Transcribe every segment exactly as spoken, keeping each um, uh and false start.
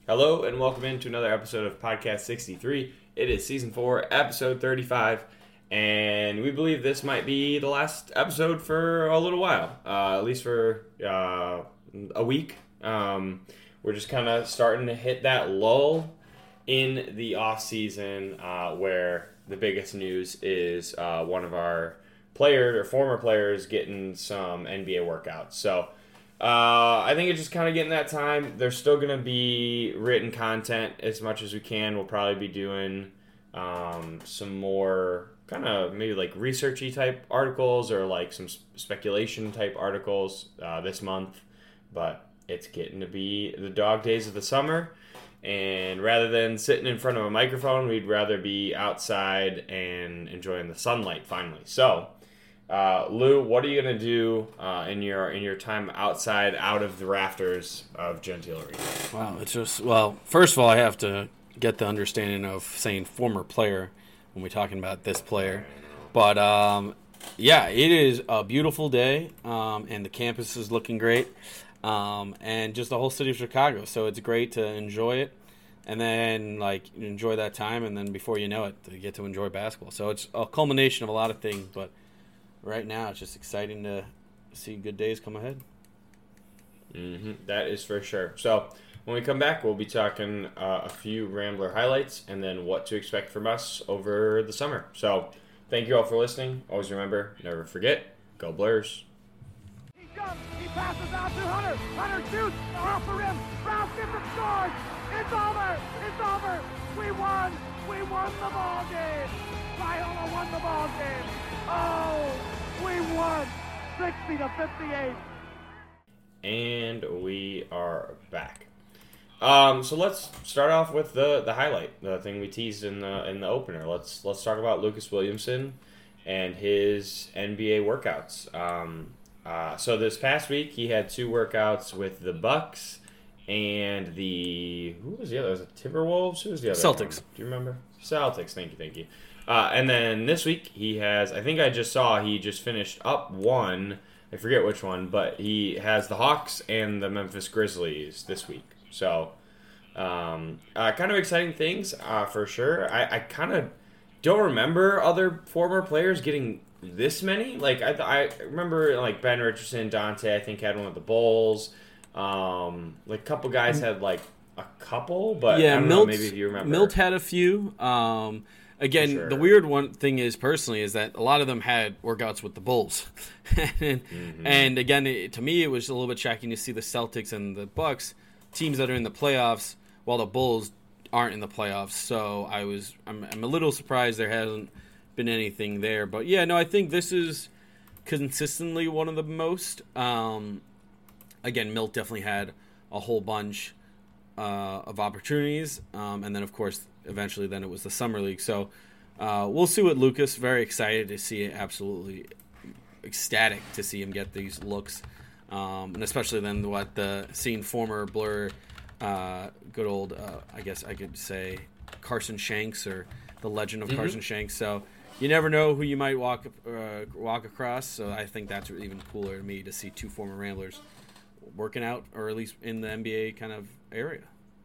Hello and welcome into another episode of Podcast sixty-three. It is Season four, Episode thirty-five, and we believe this might be the last episode for a little while, uh, at least for uh, a week. Um, we're just kind of starting to hit that lull in the off-season uh, where the biggest news is uh, one of our players or former players getting some N B A workouts. So Uh, I think it's just kind of getting that time. There's still going to be written content as much as we can. We'll probably be doing um, some more kind of maybe like researchy type articles or like some speculation type articles uh, this month. But it's getting to be the dog days of the summer. And rather than sitting in front of a microphone, we'd rather be outside and enjoying the sunlight finally. So Uh, Lou, what are you gonna do uh, in your in your time outside, out of the rafters of Gentile Arena? Wow, it's just well. First of all, I have to get the understanding of saying former player when we're talking about this player. But um, yeah, it is a beautiful day, um, and the campus is looking great, um, and just the whole city of Chicago. So it's great to enjoy it, and then like enjoy that time, and then before you know it, you get to enjoy basketball. So it's a culmination of a lot of things, but right now, it's just exciting to see good days come ahead. Mm-hmm. That is for sure. So when we come back, we'll be talking uh, a few Rambler highlights and then what to expect from us over the summer. So thank you all for listening. Always remember, never forget, go Blurs. He jumps, he passes out to Hunter. Hunter shoots off the rim. Brown gets it, scores. It's over. It's over. We won. We won the ball game. Loyola won the ball game. Oh, we won sixty to fifty-eight. And we are back. Um, so let's start off with the, the highlight, the thing we teased in the in the opener. Let's let's talk about Lucas Williamson and his N B A workouts. Um, uh, so this past week he had two workouts with the Bucks and the who was the other? Was it Timberwolves? Who was the other? Celtics. One? Do you remember? Celtics. Thank you, thank you. Uh, and then this week he has, I think I just saw he just finished up one, I forget which one, but he has the Hawks and the Memphis Grizzlies this week. So, um, uh, kind of exciting things uh, for sure. I, I kind of don't remember other former players getting this many. Like, I, I remember like Ben Richardson, Dante, I think had one with the Bulls. Um, like a couple guys had like a couple, but yeah, I don't Milt, know, maybe if you remember. Milt had a few. Um, Again, sure. The weird one thing is personally is that a lot of them had workouts with the Bulls, and, mm-hmm. and again, it, to me, it was a little bit shocking to see the Celtics and the Bucks teams that are in the playoffs, while the Bulls aren't in the playoffs. So I was, I'm, I'm a little surprised there hasn't been anything there. But yeah, no, I think this is consistently one of the most. Um, again, Milt definitely had a whole bunch uh, of opportunities, um, and then of course. Eventually, then it was the Summer League. So uh, we'll see what Lucas. Very excited to see it. Absolutely ecstatic to see him get these looks. Um, and especially then what the seeing former Blur, uh, good old, uh, I guess I could say, Carson Shanks or the legend of mm-hmm. Carson Shanks. So you never know who you might walk uh, walk across. So I think that's even cooler to me to see two former Ramblers working out, or at least in the N B A kind of area.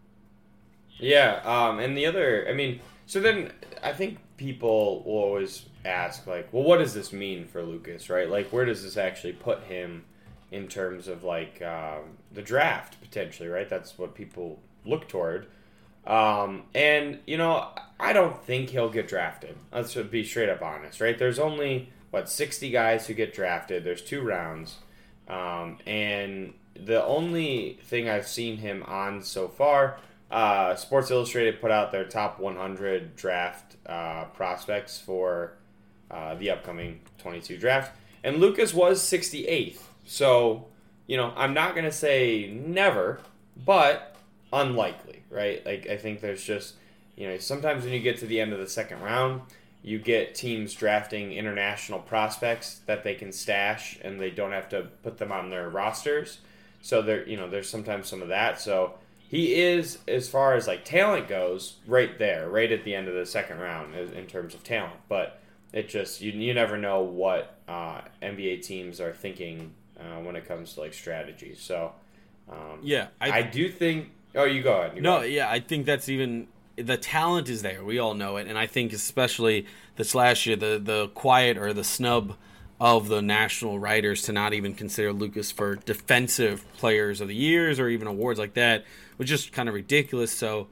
Yeah, um, and the other, I mean, so then I think people will always ask, like, well, what does this mean for Lucas, right? Like, where does this actually put him in terms of, like, um, the draft, potentially, right? That's what people look toward. Um, and, you know, I don't think he'll get drafted. Let's be straight up honest, right? There's only, what, sixty guys who get drafted. There's two rounds. Um, and the only thing I've seen him on so far... Uh, Sports Illustrated put out their top one hundred draft uh, prospects for uh, the upcoming twenty-two draft, and Lucas was sixty-eighth. So, you know, I'm not going to say never, but unlikely, right? Like, I think there's just, you know, sometimes when you get to the end of the second round, you get teams drafting international prospects that they can stash, and they don't have to put them on their rosters. So, there, you know, there's sometimes some of that. So, he is, as far as like talent goes, right there, right at the end of the second round in terms of talent. But it just you you never know what uh, N B A teams are thinking uh, when it comes to like strategy. So um, yeah, I, I do think Oh, you go ahead. You no, go ahead. yeah, I think that's even the talent is there. We all know it, and I think especially this last year, the the quiet or the snub of the national writers to not even consider Lucas for defensive players of the years or even awards like that was just kind of ridiculous. So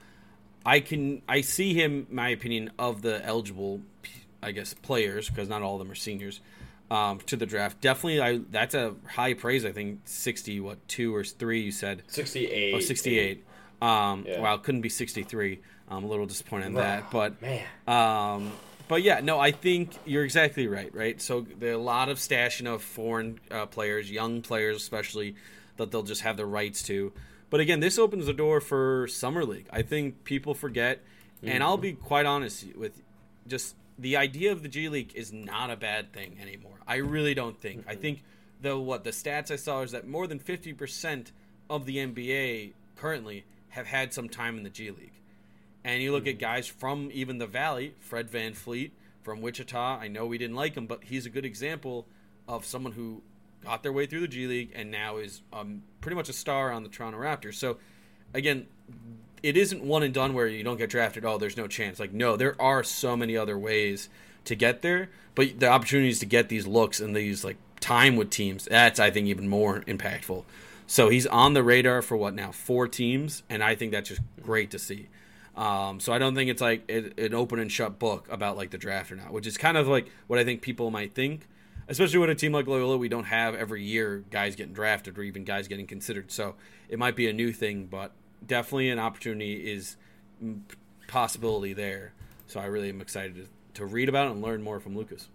I can I see him, my opinion, of the eligible, I guess, players, because not all of them are seniors, um, to the draft. Definitely, I that's a high praise. I think sixty, what, two or three you said? sixty-eight. Oh, sixty-eight. Um, Yeah. Well, it couldn't be sixty-three. I'm a little disappointed in that. But, Man. um, but yeah, no, I think you're exactly right, right? So there are a lot of stashing of foreign uh, players, young players especially, that they'll just have the rights to. But again, this opens the door for Summer League. I think people forget, mm-hmm. and I'll be quite honest with just the idea of the G League is not a bad thing anymore. I really don't think. Mm-hmm. I think, though, what the stats I saw is that more than fifty percent of the N B A currently have had some time in the G League. And you look mm-hmm. at guys from even the Valley, Fred VanVleet from Wichita. I know we didn't like him, but he's a good example of someone who got their way through the G League and now is um, pretty much a star on the Toronto Raptors. So, again, it isn't one and done where you don't get drafted, oh, there's no chance. Like, no, there are so many other ways to get there, but the opportunities to get these looks and these, like, time with teams, that's, I think, even more impactful. So he's on the radar for, what now, four teams, and I think that's just great to see. Um, so I don't think it's like it, an open and shut book about, like, the draft or not, which is kind of like what I think people might think. Especially with a team like Loyola, we don't have every year guys getting drafted or even guys getting considered. So it might be a new thing, but definitely an opportunity is possibility there. So I really am excited to, to read about it and learn more from Lucas.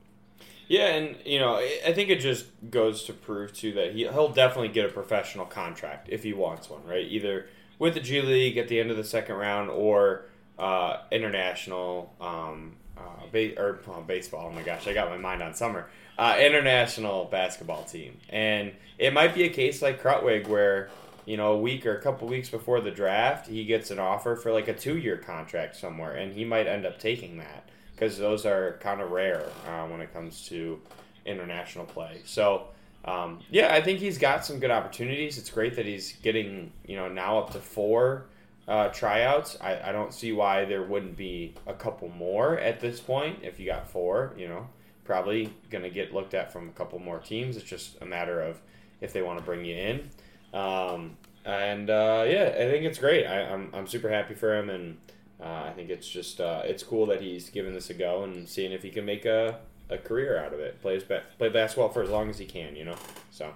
Yeah, and, you know, I think it just goes to prove, too, that he, he'll definitely get a professional contract if he wants one, right? Either with the G League at the end of the second round or uh, international um, uh, ba- or well, baseball. Oh, my gosh, I got my mind on summer. Uh, international basketball team. And it might be a case like Krutwig where, you know, a week or a couple weeks before the draft, he gets an offer for like a two-year contract somewhere, and he might end up taking that because those are kind of rare uh, when it comes to international play. So, um, yeah, I think he's got some good opportunities. It's great that he's getting, you know, now up to four uh, tryouts. I, I don't see why there wouldn't be a couple more at this point if you got four, you know. Probably going to get looked at from a couple more teams. It's just a matter of if they want to bring you in. Um, and, uh, yeah, I think it's great. I, I'm I'm super happy for him, and uh, I think it's just uh, it's cool that he's giving this a go and seeing if he can make a, a career out of it. Plays ba- play basketball for as long as he can, you know. So,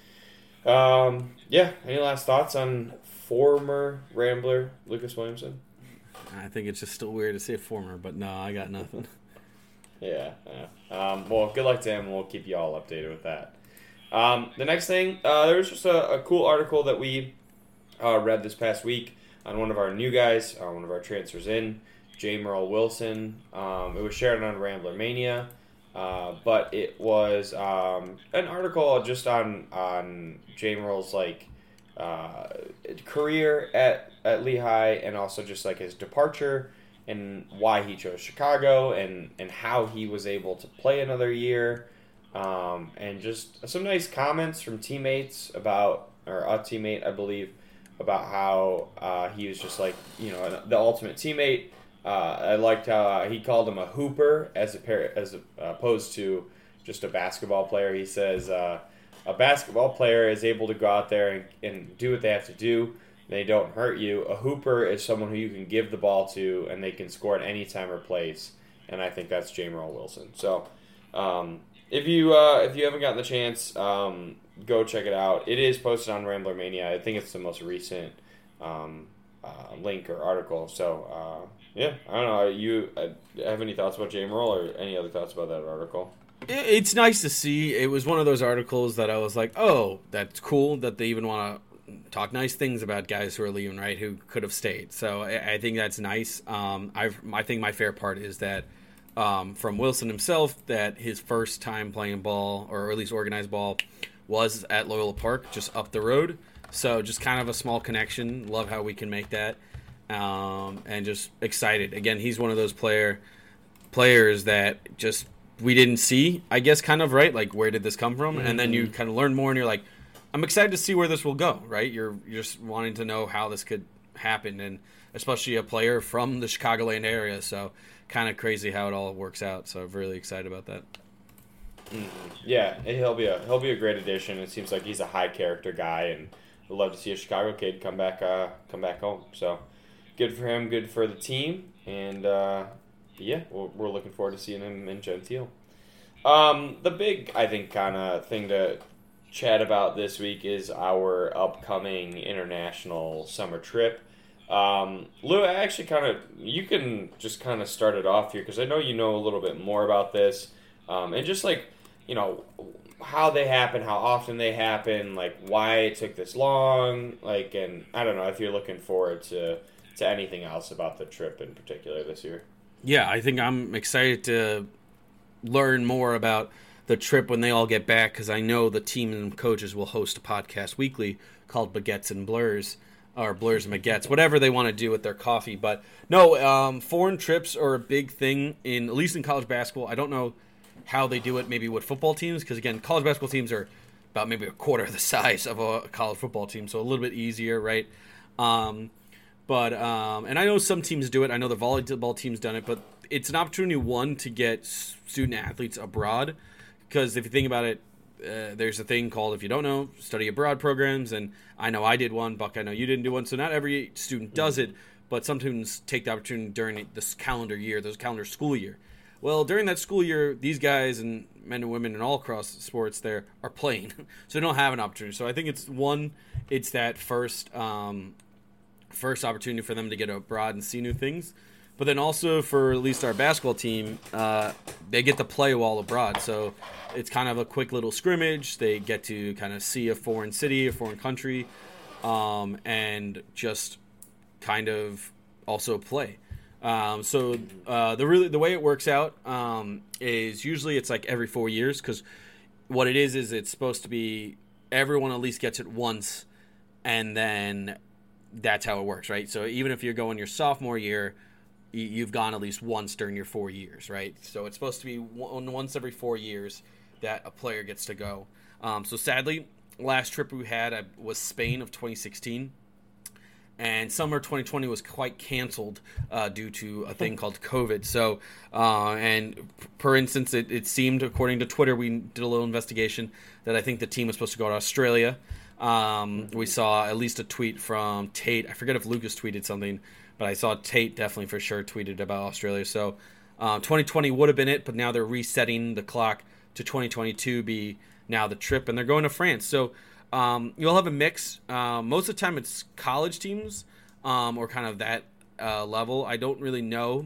um, yeah, any last thoughts on former Rambler Lucas Williamson? I think it's just still weird to say former, but no, I got nothing. Yeah. yeah. Um, well, good luck to him. We'll keep you all updated with that. Um, the next thing, uh, there was just a, a cool article that we uh, read this past week on one of our new guys, uh, one of our transfers in, J. Merle Wilson. Um, it was shared on Rambler Mania, uh, but it was um, an article just on on J. Merle's like uh, career at at Lehigh and also just like his departure. And why he chose Chicago, and, and how he was able to play another year, um, and just some nice comments from teammates about, or a teammate, I believe, about how uh, he was just like, you know, the ultimate teammate. Uh, I liked how uh, he called him a hooper as a pair, as opposed to just a basketball player. He says uh, a basketball player is able to go out there and, and do what they have to do. They don't hurt you. A hooper is someone who you can give the ball to, and they can score at any time or place. And I think that's J. Merle Wilson. So, um, if you uh, if you haven't gotten the chance, um, go check it out. It is posted on Rambler Mania. I think it's the most recent um, uh, link or article. So, uh, yeah, I don't know. You uh, have any thoughts about J. Merle or any other thoughts about that article? It's nice to see. It was one of those articles that I was like, oh, that's cool that they even want to talk nice things about guys who are leaving, right, who could have stayed. So I, I think that's nice. Um, I've, I think my fair part is that um, from Wilson himself, that his first time playing ball, or at least organized ball, was at Loyola Park, just up the road. So just kind of a small connection. Love how we can make that. Um, and just excited. Again, he's one of those player players that just we didn't see, I guess, kind of, right? Like, where did this come from? Mm-hmm. And then you kind of learn more, and you're like, I'm excited to see where this will go. Right, you're you're just wanting to know how this could happen, and especially a player from the Chicagoland area. So kind of crazy how it all works out. So I'm really excited about that. Mm-hmm. Yeah, he'll be a he'll be a great addition. It seems like he's a high character guy, and I'd love to see a Chicago kid come back uh, come back home. So good for him, good for the team, and uh, yeah, we're, we're looking forward to seeing him in Gentile. Um, the big, I think, kind of thing to chat about this week is our upcoming international summer trip. Um, Lou, actually, kind of you can just kind of start it off here because I know you know a little bit more about this, um, and just like. You know, how they happen, how often they happen, like why it took this long, like, and I don't know if you're looking forward to, to anything else about the trip in particular this year. Yeah, I think I'm excited to learn more about the trip when they all get back because I know the team and coaches will host a podcast weekly called Baguettes and Blurs, or Blurs and Baguettes, whatever they want to do with their coffee. But no, um, foreign trips are a big thing, in at least in college basketball. I don't know how they do it maybe with football teams, because again, college basketball teams are about maybe a quarter of the size of a college football team, so a little bit easier, right? Um, but um, and I know some teams do it. I know the volleyball team's done it, but it's an opportunity, one, to get student athletes abroad, because if you think about it, uh, there's a thing called, if you don't know, study abroad programs, and I know I did one, Buck, I know you didn't do one, so not every student does it, but some students take the opportunity during this calendar year, this calendar school year. Well, during that school year, these guys and men and women and all across sports there are playing, so they don't have an opportunity. So I think it's one, it's that first um, first opportunity for them to get abroad and see new things. But then also for at least our basketball team, uh, they get to play while abroad. So it's kind of a quick little scrimmage. They get to kind of see a foreign city, a foreign country, um, and just kind of also play. Um, so uh, the really the way it works out um, is usually it's like every four years because what it is is it's supposed to be everyone at least gets it once, and then that's how it works, right? So even if you're going your sophomore year, you've gone at least once during your four years, right? So it's supposed to be one, once every four years that a player gets to go. Um, so sadly, last trip we had was Spain of twenty sixteen. And summer twenty twenty was quite canceled uh, due to a thing called COVID. So, uh, and for instance, it, it seemed, according to Twitter, we did a little investigation, that I think the team was supposed to go to Australia. Um, we saw at least a tweet from Tate. I forget if Lucas tweeted something, but I saw Tate definitely for sure tweeted about Australia. So uh, twenty twenty would have been it, but now they're resetting the clock to twenty twenty-two be now the trip, and they're going to France. So Um, you'll have a mix. Uh, most of the time it's college teams um, or kind of that uh, level. I don't really know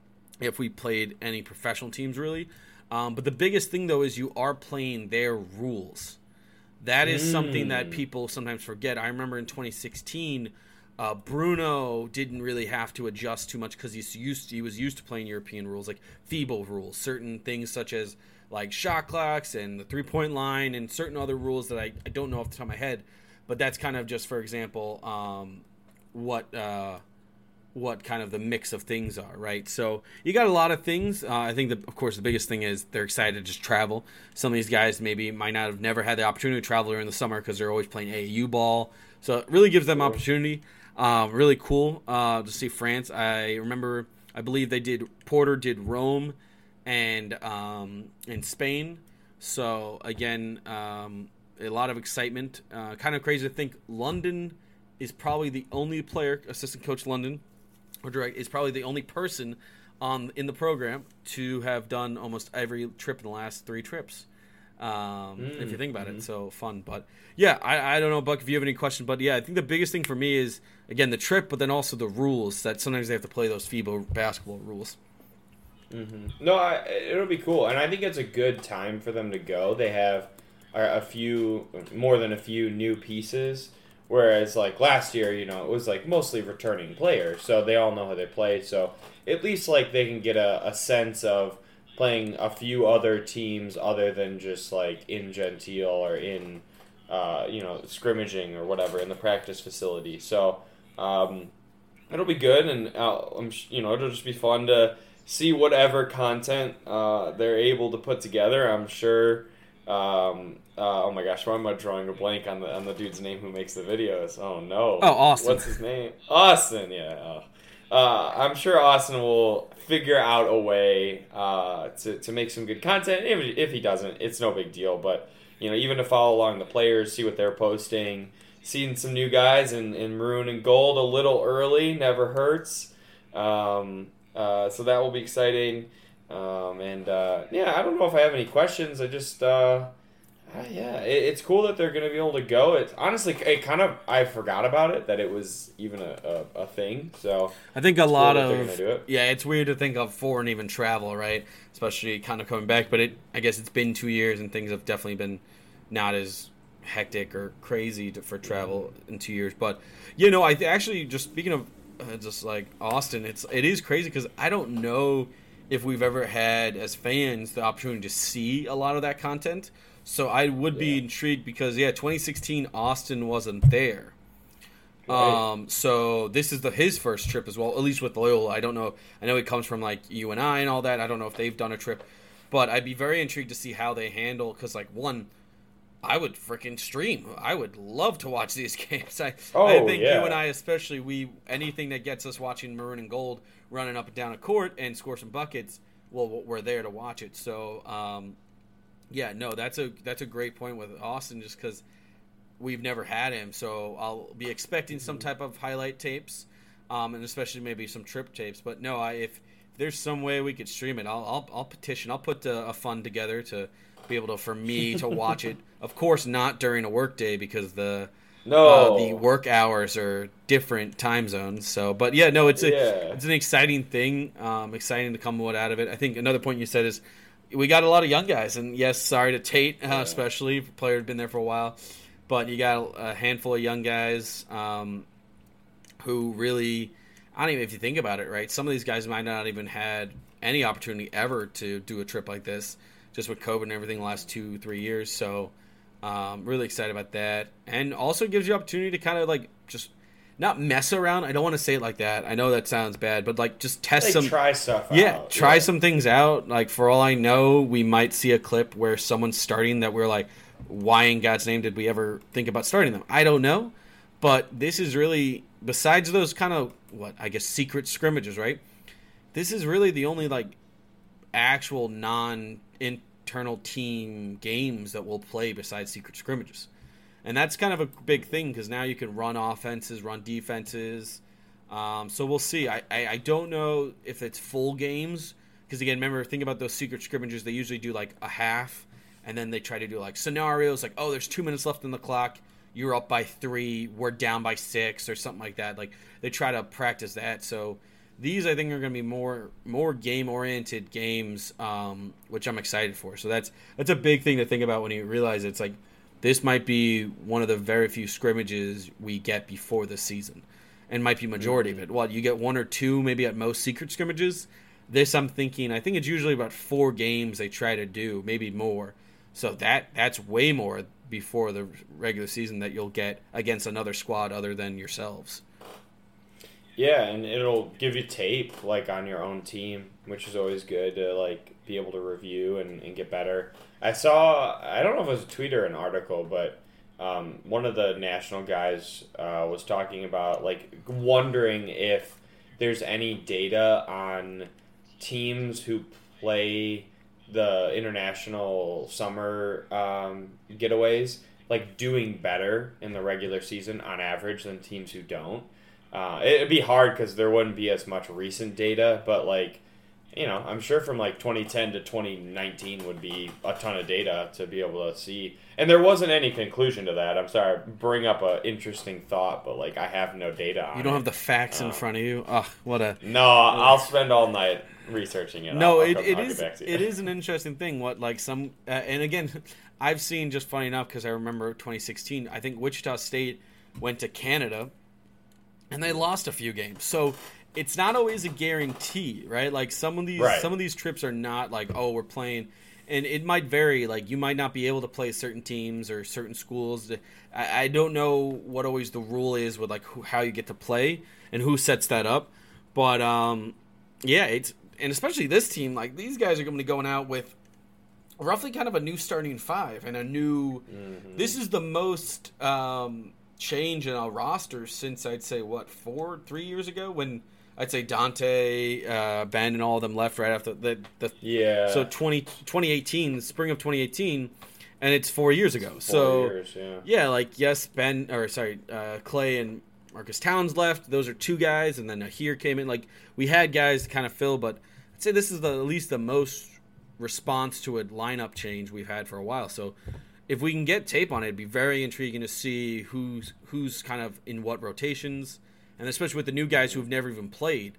if we played any professional teams really. Um, but the biggest thing, though, is you are playing their rules. That is mm. something that people sometimes forget. I remember in twenty sixteen, uh, Bruno didn't really have to adjust too much because he's used he was used to playing European rules, like FIBA rules, certain things such as like shot clocks and the three-point line and certain other rules that I, I don't know off the top of my head. But that's kind of just, for example, um, what uh, what kind of the mix of things are, right? So you got a lot of things. Uh, I think, that, of course, the biggest thing is they're excited to just travel. Some of these guys maybe might not have never had the opportunity to travel during the summer because they're always playing A A U ball. So it really gives them opportunity. Um, really cool uh, to see France. I remember, I believe they did, Porter did Rome and um, in Spain. So again, um, a lot of excitement. Uh, kind of crazy to think London is probably the only player, assistant coach London, or direct, is probably the only person on in the program to have done almost every trip in the last three trips. Um, mm, if you think about mm-hmm. it, so fun. But yeah, I, I don't know, Buck, if you have any question, but yeah, I think the biggest thing for me is, again, the trip, but then also the rules, that sometimes they have to play those FIBA basketball rules. Mm-hmm. No, I, it'll be cool, and I think it's a good time for them to go. They have a, a few, more than a few new pieces, whereas like last year, you know, it was like mostly returning players, so they all know how they play. So at least like they can get a, a sense of playing a few other teams other than just like in Gentile or in, uh, you know, scrimmaging or whatever in the practice facility. So um, it'll be good, and uh, I'm, you know, it'll just be fun to see whatever content uh, they're able to put together. I'm sure Um, uh, oh my gosh, why am I drawing a blank on the on the dude's name who makes the videos? Oh no. Oh, Austin. What's his name? Austin. Yeah. Oh. Uh, I'm sure Austin will figure out a way uh, to to make some good content. If if he doesn't, it's no big deal. But you know, even to follow along the players, see what they're posting, seeing some new guys in, in maroon and gold a little early never hurts. Um, uh, so that will be exciting. Um, and uh, yeah, I don't know if I have any questions. I just uh, uh, yeah, it, it's cool that they're going to be able to go. It's honestly, it kind of I forgot about it that it was even a, a, a thing. So I think a lot cool of it. yeah, it's weird to think of foreign even travel, right? Especially kind of coming back, but it I guess it's been two years and things have definitely been not as hectic or crazy to, for travel in two years. But you know, I th- actually just speaking of uh, just like Austin, it's it is crazy because I don't know if we've ever had as fans the opportunity to see a lot of that content. So I would be yeah. intrigued because yeah, twenty sixteen Austin wasn't there. Right. Um, so this is the his first trip as well, at least with Loyola. I don't know. I know he comes from like U N I and all that. I don't know if they've done a trip, but I'd be very intrigued to see how they handle because like one. I would freaking stream. I would love to watch these games. I, oh, I think yeah. you and I especially, we anything that gets us watching maroon and gold, running up and down a court and score some buckets, well, we're there to watch it. So, um, yeah, no, that's a that's a great point with Austin just because we've never had him. So I'll be expecting some type of highlight tapes, um, and especially maybe some trip tapes. But no, I, if, if there's some way we could stream it, I'll I'll, I'll petition. I'll put a, a fund together to be able to for me to watch it. Of course, not during a work day because the no uh, the work hours are different time zones. So, but yeah, no, it's a yeah. it's an exciting thing. Um, exciting to come out of it. I think another point you said is we got a lot of young guys, and yes, sorry to Tate, uh, yeah. especially a player who'd been there for a while, but you got a handful of young guys um, who really. I don't even if you think about it, right? Some of these guys might not even had any opportunity ever to do a trip like this. Just with COVID and everything the last two, three years. So um, really excited about that. And also gives you opportunity to kind of like just not mess around. I don't want to say it like that. I know that sounds bad, but like just test like some. Try stuff yeah, out. try yeah. some things out. Like for all I know, we might see a clip where someone's starting that we're like, why in God's name did we ever think about starting them? I don't know. But this is really, besides those kind of, what, I guess secret scrimmages, right? This is really the only like actual non internal team games that we'll play besides secret scrimmages. And that's kind of a big thing because now you can run offenses, run defenses. Um, so we'll see. I, I, I don't know if it's full games because, again, remember, think about those secret scrimmages. They usually do like a half and then they try to do like scenarios like, oh, there's two minutes left on the clock. You're up by three. We're down by six or something like that. Like they try to practice that. So these, I think, are going to be more more game-oriented games, um, which I'm excited for. So that's that's a big thing to think about when you realize it's like this might be one of the very few scrimmages we get before the season and might be majority mm-hmm. of it. What, you get one or two maybe at most secret scrimmages? This I'm thinking, I think it's usually about four games they try to do, maybe more. So that that's way more before the regular season that you'll get against another squad other than yourselves. Yeah, and it'll give you tape, like, on your own team, which is always good to, like, be able to review and, and get better. I saw, I don't know if it was a tweet or an article, but um, one of the national guys uh, was talking about, like, wondering if there's any data on teams who play the international summer um, getaways, like, doing better in the regular season on average than teams who don't. Uh, it'd be hard because there wouldn't be as much recent data, but like, you know, I'm sure from like twenty ten to twenty nineteen would be a ton of data to be able to see. And there wasn't any conclusion to that. I'm sorry, bring up an interesting thought, but like I have no data on it. You don't have the facts uh, in front of you? Ugh, what a... No, I'll spend all night researching it. No, I'll, it, I'll, it I'll is get back to you. it is an interesting thing. What like some... Uh, and again, I've seen, just funny enough, because I remember twenty sixteen, I think Wichita State went to Canada, and they lost a few games. So it's not always a guarantee, right? Like some of these right. some of these trips are not like, oh, we're playing, and it might vary. Like you might not be able to play certain teams or certain schools. I, I don't know what always the rule is with like who, how you get to play and who sets that up. But um, yeah, it's and especially this team, like these guys are going to be going out with roughly kind of a new starting five and a new. Mm-hmm. This is the most um, change in our roster since I'd say what four, three years ago when I'd say Dante, uh, Ben, and all of them left right after the. the yeah. So twenty, twenty eighteen, spring of twenty eighteen, and it's four years ago. Four so years, yeah. yeah, like yes, Ben or sorry, uh, Clay and Marcus Towns left. Those are two guys, and then Ahir came in. Like we had guys to kind of fill, but I'd say this is the at least the most response to a lineup change we've had for a while. So if we can get tape on it, it'd be very intriguing to see who's who's kind of in what rotations, and especially with the new guys who've never even played,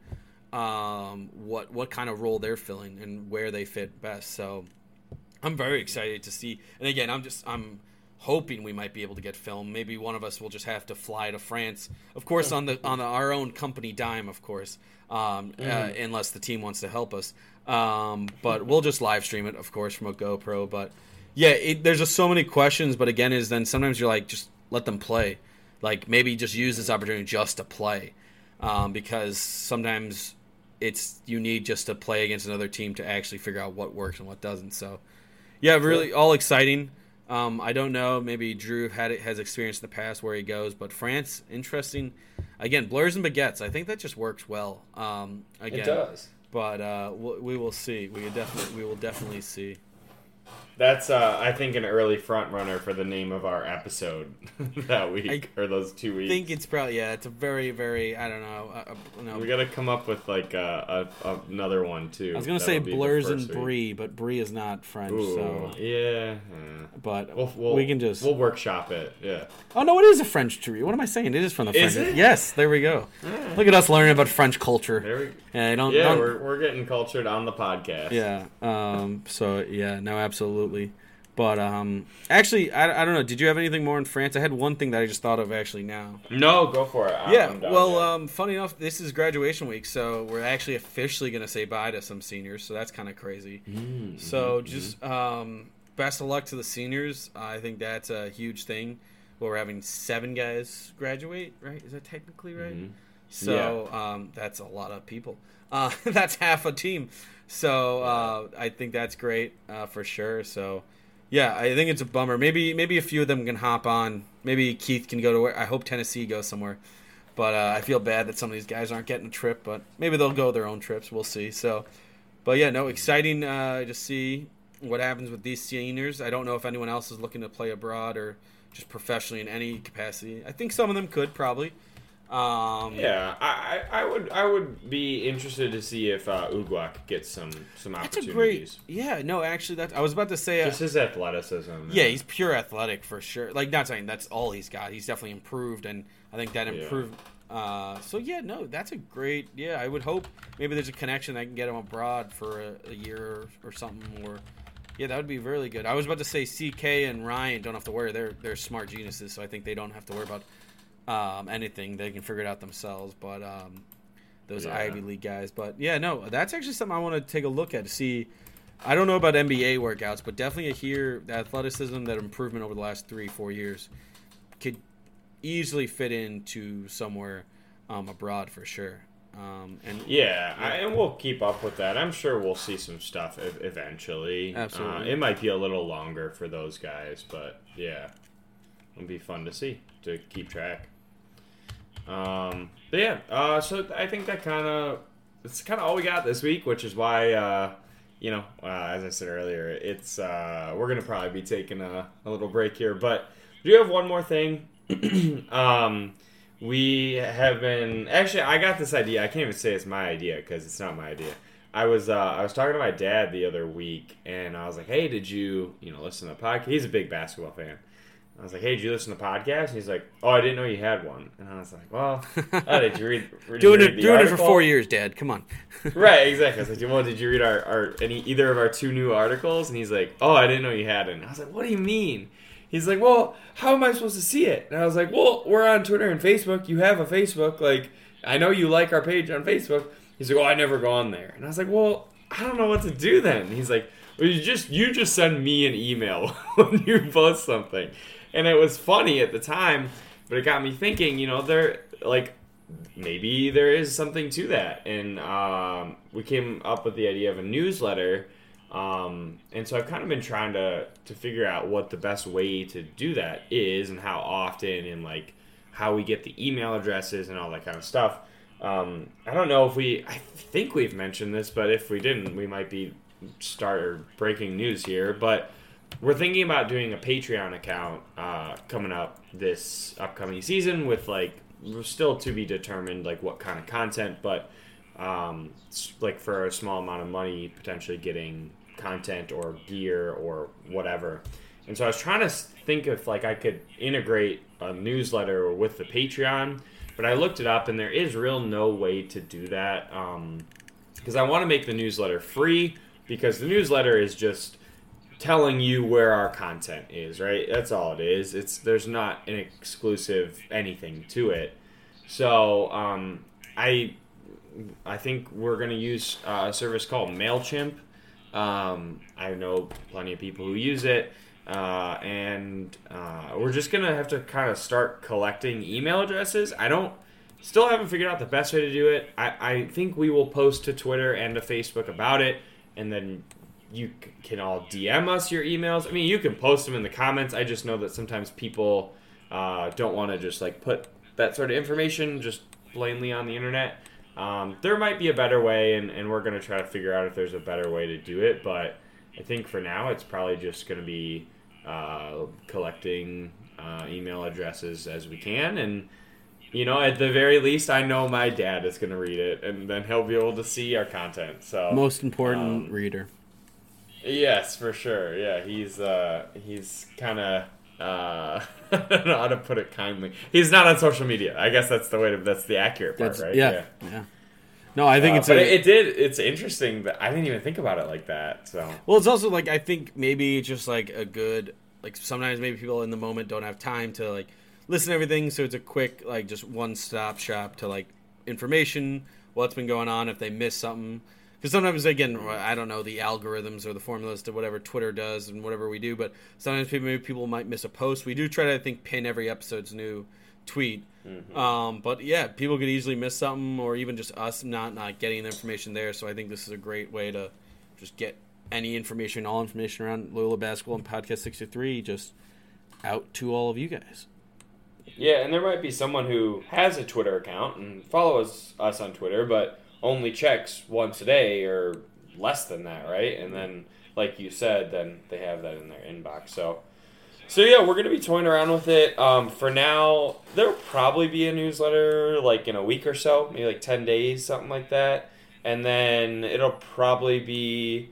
um, what what kind of role they're filling and where they fit best. So I'm very excited to see. And again, I'm just I'm hoping we might be able to get film. Maybe one of us will just have to fly to France, of course, on the on the, our own company dime, of course, um, mm. uh, unless the team wants to help us. Um, but we'll just live stream it, of course, from a GoPro. But yeah, it, there's just so many questions. But again, is then sometimes you're like, just let them play. Like maybe just use this opportunity just to play, um, because sometimes it's you need just to play against another team to actually figure out what works and what doesn't. So yeah, really all exciting. Um, I don't know. Maybe Drew had it, has experience in the past where he goes, but France, interesting. Again, blurs and baguettes. I think that just works well. Um, again, it does. But uh, we will see. We definitely, we will definitely see. That's, uh, I think, an early front runner for the name of our episode that week I or those two weeks. I think it's probably yeah. It's a very, very. I don't know. Uh, no. We got to come up with like a, a, another one too. I was gonna That'll say blurs and week. Brie, but Brie is not French. Ooh, so yeah. But we'll, we'll, we can just we'll workshop it. Yeah. Oh no, it is a French tree. What am I saying? It is from the is French. It? Yes, there we go. Yeah. Look at us learning about French culture. There we, yeah, don't, yeah don't, we're we're getting cultured on the podcast. Yeah. Um. So yeah, no, absolutely. But um, actually, I, I don't know. Did you have anything more in France? I had one thing that I just thought of actually now. No, go for it. I'm, yeah. I'm done, well, yeah. um, funny enough, this is graduation week, so we're actually officially going to say bye to some seniors. So that's kind of crazy. Mm-hmm. So just um, best of luck to the seniors. I think that's a huge thing. Well, we're having seven guys graduate, right? Is that technically right? Mm-hmm. So yeah. um, that's a lot of people. Uh, that's half a team. So uh, I think that's great uh, for sure. So. Yeah, I think it's a bummer. Maybe maybe a few of them can hop on. Maybe Keith can go to where I hope Tennessee goes somewhere. But uh, I feel bad that some of these guys aren't getting a trip. But maybe they'll go their own trips. We'll see. So, but yeah, no, exciting uh, to see what happens with these seniors. I don't know if anyone else is looking to play abroad or just professionally in any capacity. I think some of them could probably. Um, yeah, I, I would I would be interested to see if uh, Uguak gets some some that's opportunities. a great. Yeah, no, actually, that I was about to say. Uh, Just his athleticism. Yeah, he's pure athletic for sure. Like, not saying that's all he's got. He's definitely improved, and I think that improved. Yeah. Uh, so yeah, no, that's a great. Yeah, I would hope maybe there's a connection that can get him abroad for a, a year or, or something. Or yeah, that would be really good. I was about to say C K and Ryan don't have to worry. They're they're smart geniuses, so I think they don't have to worry about. Um, anything they can figure it out themselves, but um, those yeah. Ivy League guys. But yeah, no, that's actually something I want to take a look at to see. I don't know about N B A workouts, but definitely here the athleticism, that improvement over the last three, four years could easily fit into somewhere um, abroad for sure. Um, and yeah, yeah. I, and we'll keep up with that. I'm sure we'll see some stuff eventually. Absolutely, uh, it might be a little longer for those guys, but yeah, it'll be fun to see to keep track. Um, but yeah, uh, so I think that kind of it's kind of all we got this week, which is why, uh, you know, uh, as I said earlier, it's uh, we're gonna probably be taking a, a little break here. But do you have one more thing? um, we have been actually. I got this idea. I can't even say it's my idea because it's not my idea. I was uh, I was talking to my dad the other week, and I was like, "Hey, did you you know listen to the podcast?" He's a big basketball fan. I was like, "Hey, did you listen to the podcast?" And he's like, "Oh, I didn't know you had one." And I was like, "Well, oh, did you read?" Did doing you read read it, doing article? it for four years, Dad. Come on. Right, exactly. I was like, "Well, did you read our, our any either of our two new articles?" And he's like, "Oh, I didn't know you had it." And I was like, "What do you mean?" He's like, "Well, how am I supposed to see it?" And I was like, "Well, we're on Twitter and Facebook. You have a Facebook. Like, I know you like our page on Facebook." He's like, "Oh, I never go on there." And I was like, "Well, I don't know what to do then." And he's like, "Well, you just you just send me an email when you post something." And it was funny at the time, but it got me thinking, you know, there, like, maybe there is something to that. And um, we came up with the idea of a newsletter Um, and so I've kind of been trying to, to figure out what the best way to do that is and how often and like how we get the email addresses and all that kind of stuff. Um, I don't know if we, I think we've mentioned this, but if we didn't, we might be start breaking news here. But we're thinking about doing a Patreon account uh, coming up this upcoming season with like, we're still to be determined like what kind of content, but um, like for a small amount of money, potentially getting content or gear or whatever. And so I was trying to think if like I could integrate a newsletter with the Patreon, but I looked it up and there is real no way to do that um, because I want to make the newsletter free, because the newsletter is just telling you where our content is, right? That's all it is. It's there's not an exclusive anything to it. So um, I I think we're going to use uh, a service called MailChimp. Um, I know plenty of people who use it, uh, and uh, we're just going to have to kind of start collecting email addresses. I don't, still haven't figured out the best way to do it. I, I think we will post to Twitter and to Facebook about it, and then you c- can all D M us your emails. I mean, you can post them in the comments. I just know that sometimes people uh, don't want to just like put that sort of information just plainly on the internet. Um, there might be a better way, and, and we're going to try to figure out if there's a better way to do it, but I think for now it's probably just going to be uh, collecting uh, email addresses as we can, and, you know, at the very least, I know my dad is going to read it, and then he'll be able to see our content. So Most important um, reader. Yes, for sure. Yeah, he's uh, he's kind of... Uh, I don't know how to put it kindly. He's not on social media. I guess that's the way to. That's the accurate part, That's, right? Yeah, yeah. yeah. No, I think uh, it's. But a, it, it did. It's interesting that I didn't even think about it like that. So. Well, it's also like I think maybe just like a good like sometimes maybe people in the moment don't have time to like listen to everything, so it's a quick like just one stop shop to like information, what's been going on if they miss something. Because sometimes, again, I don't know the algorithms or the formulas to whatever Twitter does and whatever we do, but sometimes people, maybe people might miss a post. We do try to, I think, pin every episode's new tweet. Mm-hmm. Um, but, yeah, people could easily miss something, or even just us not, not getting the information there. So I think this is a great way to just get any information, all information around Loyola Basketball and Podcast sixty-three just out to all of you guys. Yeah, and there might be someone who has a Twitter account and follows us on Twitter, but only checks once a day or less than that, right? And then, like you said, then they have that in their inbox. So, so yeah, we're going to be toying around with it. Um, for now, there'll probably be a newsletter like in a week or so, maybe like ten days, something like that. And then it'll probably be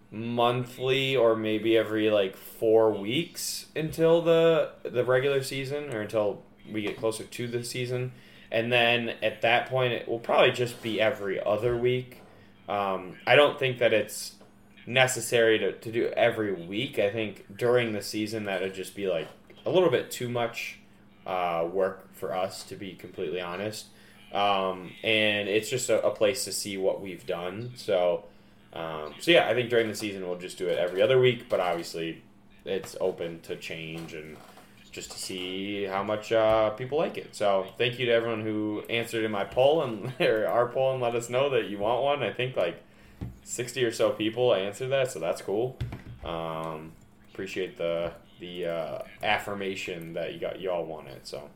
monthly or maybe every like four weeks until the the regular season, or until we get closer to the season. And then at that point, it will probably just be every other week. Um, I don't think that it's necessary to, to do every week. I think during the season, that would just be like a little bit too much uh, work for us, to be completely honest. Um, and it's just a, a place to see what we've done. So, um, so yeah, I think during the season, we'll just do it every other week. But obviously, it's open to change and just to see how much uh, people like it. So thank you to everyone who answered in my poll and or our poll and let us know that you want one. I think like sixty or so people answered that, so that's cool. Um, appreciate the the uh, affirmation that you got. You all want it. So,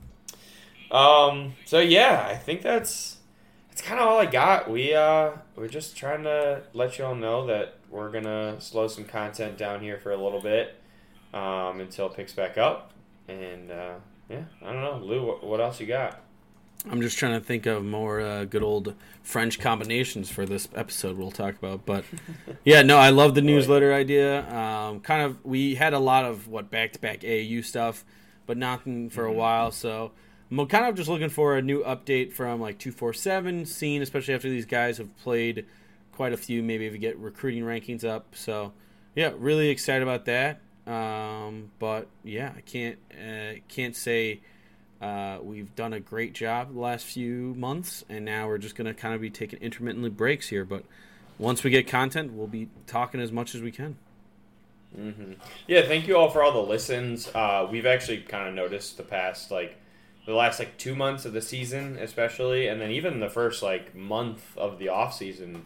um, so yeah, I think that's that's kind of all I got. We uh, we're just trying to let you all know that we're gonna slow some content down here for a little bit. Um, until it picks back up. And, uh, yeah, I don't know. Lou, what, what else you got? I'm just trying to think of more uh, good old French combinations for this episode we'll talk about. But, yeah, no, I love the newsletter idea. Um, kind of, we had a lot of, what, back-to-back A A U stuff, but nothing for a while. So I'm kind of just looking for a new update from, like, two forty-seven scene, especially after these guys have played quite a few, maybe if we get recruiting rankings up. So, yeah, really excited about that. Um, but yeah, I can't uh, can't say uh, we've done a great job the last few months, and now we're just gonna kind of be taking intermittently breaks here. But once we get content, we'll be talking as much as we can. Mm-hmm. Yeah, thank you all for all the listens. Uh, we've actually kind of noticed the past like the last like two months of the season, especially, and then even the first like month of the off season.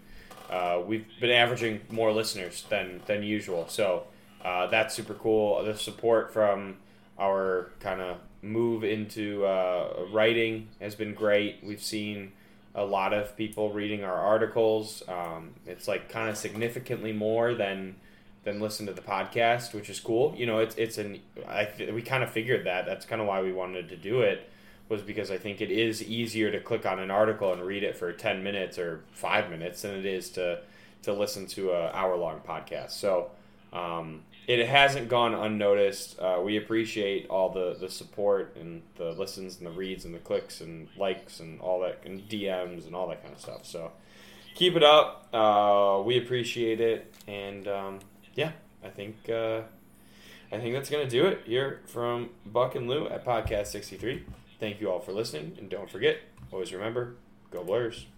uh, we've been averaging more listeners than than usual. So uh, that's super cool. The support from our kind of move into uh, writing has been great. We've seen a lot of people reading our articles. Um, it's like kind of significantly more than than listen to the podcast, which is cool. You know, it's it's an I we kind of figured that. That's kind of why we wanted to do it, was because I think it is easier to click on an article and read it for ten minutes or five minutes than it is to to listen to a hour long podcast. So um, it hasn't gone unnoticed. Uh, we appreciate all the, the support and the listens and the reads and the clicks and likes and all that, and D Ms and all that kind of stuff. So keep it up. Uh, we appreciate it. And um, yeah, I think uh, I think that's gonna do it here from Buck and Lou at Podcast sixty-three. Thank you all for listening, and don't forget, always remember, go Blurs.